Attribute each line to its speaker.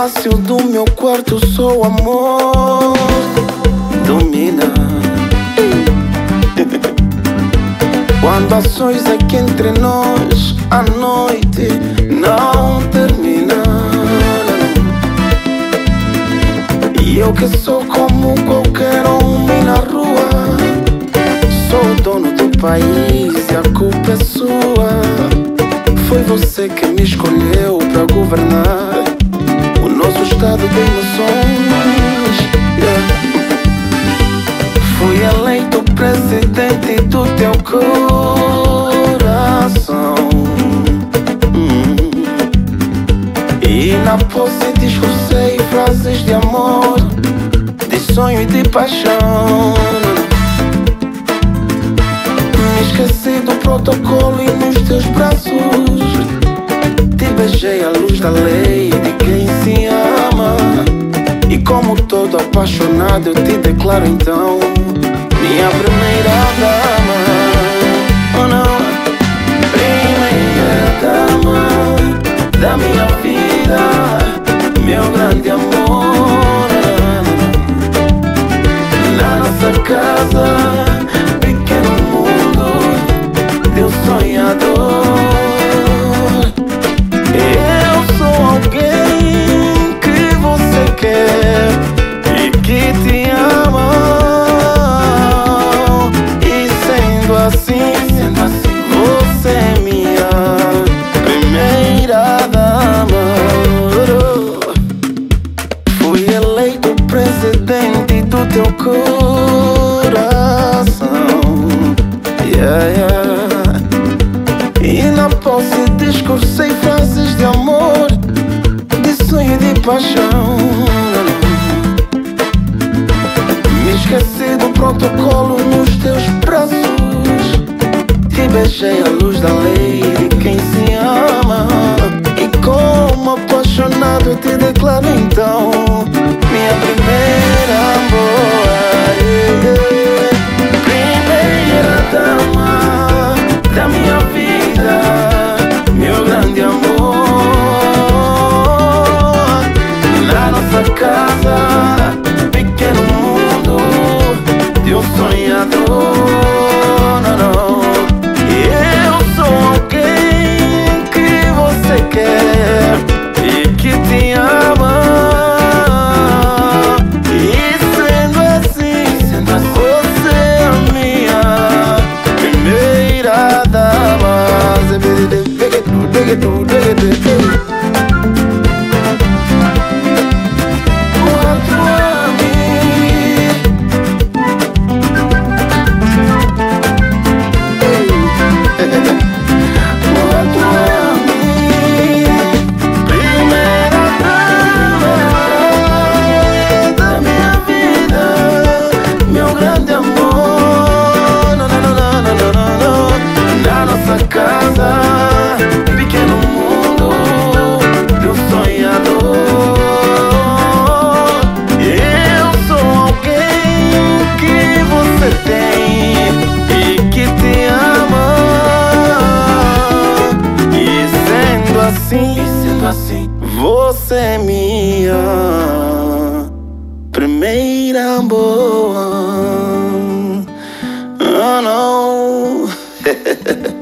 Speaker 1: palácio do meu quarto só o amor domina. Quando há sóis aqui entre nós, a noite não termina. E eu que sou como qualquer homem na rua, sou o dono do país e a culpa é sua. Foi você que me escolheu para governar o nosso estado de emoções, yeah. Fui eleito presidente do teu coração, E na posse discursei frases de amor, de sonho e de paixão. Me esqueci do protocolo e nos teus braços te beijei à luz da lei de quem se ama. E como todo apaixonado eu te declaro então minha primeira dama. Oh não, primeira dama da minha vida, meu grande amor. Na nossa casa, pequeno mundo de um sonhador. Eu sou alguém que você quer e que te ama. E sendo assim, você é minha primeira dama. Fui eleito presidente do teu coração, yeah, yeah. E na posse discursei frases de amor, de sonho e de paixão. Me esqueci do protocolo nos teus braços, te beijei à luz da lei de quem se ama. E como apaixonado eu te declaro então minha primeira boa, yeah. Primeira dama da minha vida, meu grande amor. Na nossa casa, pequeno mundo de um sonhador. Não, não. Eu sou alguém que você quer e que te ama. E sendo assim, você é a minha primeira dama. Assim, você é minha primeira boa. Oh não.